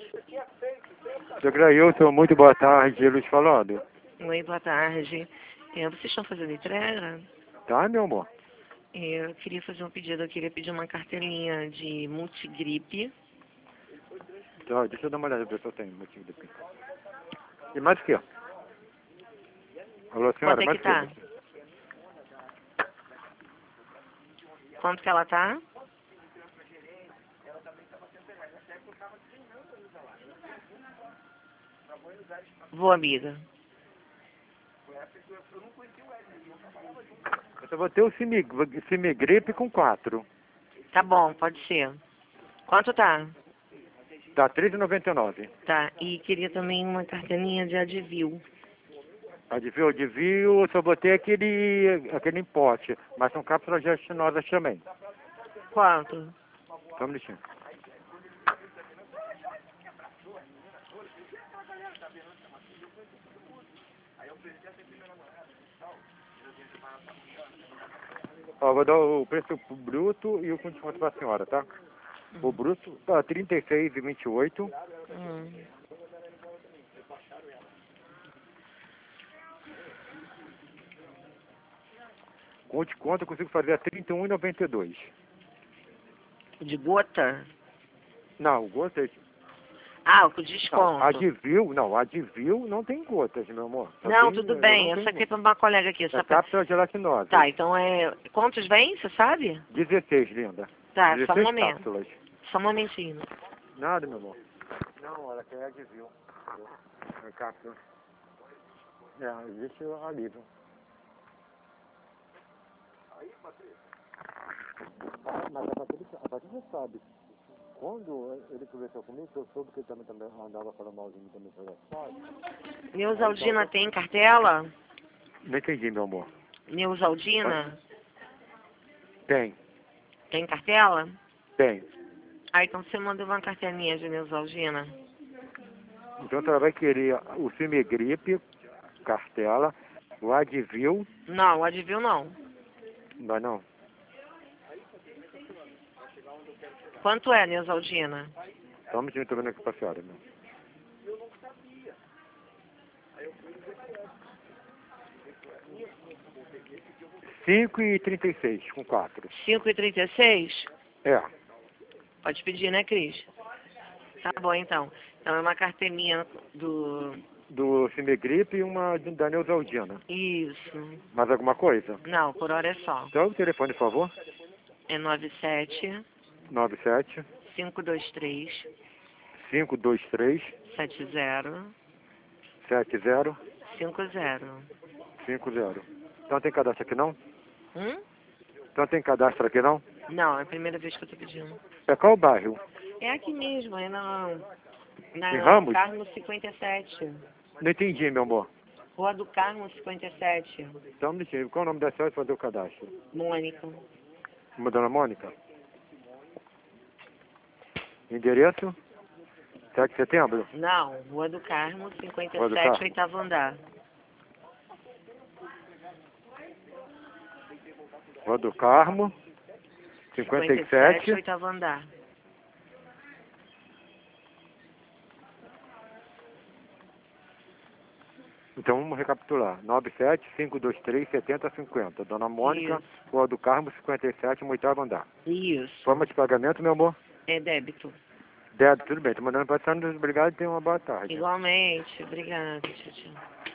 Seu Grailton, muito boa tarde, Luiz falando. Oi, boa tarde. Vocês estão fazendo entrega? Tá, meu amor? Eu queria fazer um pedido. Eu queria pedir uma cartelinha de multigripe. Tá, deixa eu dar uma olhada pra ver se eu tenho motivo de pinto. E mais o quê? Alô, senhora, Quanto é mais que o quê? tá? Quanto que ela tá? Vou, amiga. Eu só vou ter o Cimigripe com 4. Tá bom, pode ser. Quanto tá? Tá, R$3,99. Tá, e queria também uma cartelinha de Advil. Advil, eu só botei aquele em pote, mas são cápsulas gestinosas também. Quanto? Só um minutinho. Ó, vou dar o preço bruto e o com desconto pra senhora, tá? O bruto tá R$36,28. Com desconto eu consigo fazer a R$31,92. De gota? Não, gotas. Ah, com Não, desconto. Advil não tem gotas, meu amor. Só Não, tem, tudo eu bem. não Essa tenho aqui é para uma colega aqui. É cápsula gelatinosa. Tá, então é... Quantos vem, você sabe? 16, linda. Tá, só um 16 momento. cápsulas. Só um momentinho. Nada, meu amor. Não, ela quer Advil. É cápsula. É, existe alívio. Mas a Patrícia sabe. Quando ele conversou comigo, eu soube que ele também andava falando malzinho também sobre as fotos. Neusaldina tem cartela? Não entendi, meu amor. Neusaldina? Tem, Tem cartela? tem. Ah, então você manda uma cartelinha de Neusaldina. Então ela vai querer o Cimigripe, cartela, o Advil, Não, o Advil não. não vai não? Quanto é, Neusaldina? Só um minutinho, tô vendo aqui pra senhora, meu. R$5,36 com 4. 5,36? É, Pode pedir, né, Cris? Tá bom, então. Então é uma cartelinha do... do Cimigripe e uma da Neusaldina. Isso. Mais alguma coisa? Não, por hora é só. Então o telefone, por favor. É 97 97 523 523 70 70 50. 50. Então tem cadastro aqui não? Hum? Então tem cadastro aqui não? Não, é a primeira vez que eu tô pedindo. É qual bairro? É aqui mesmo, é Em Ramos? Carmo 57. Não entendi, meu amor. Rua do Carmo 57. Então me diga, qual é o nome da senhora para fazer o cadastro? Mônica. Uma dona Mônica? Endereço? 7 de setembro? Não, Rua do Carmo 57, Rua do Carmo. 8º andar. Rua do Carmo, 57. 8º andar. Então vamos recapitular. 97 523 7050. Dona Mônica, Isso. Rua do Carmo, 57, 8º andar. Isso. Forma de pagamento, meu amor? É débito. Débito, tudo bem. Tô mandando para a senhora. Obrigado e tenha uma boa tarde. Igualmente. Obrigada. Tchau, tchau.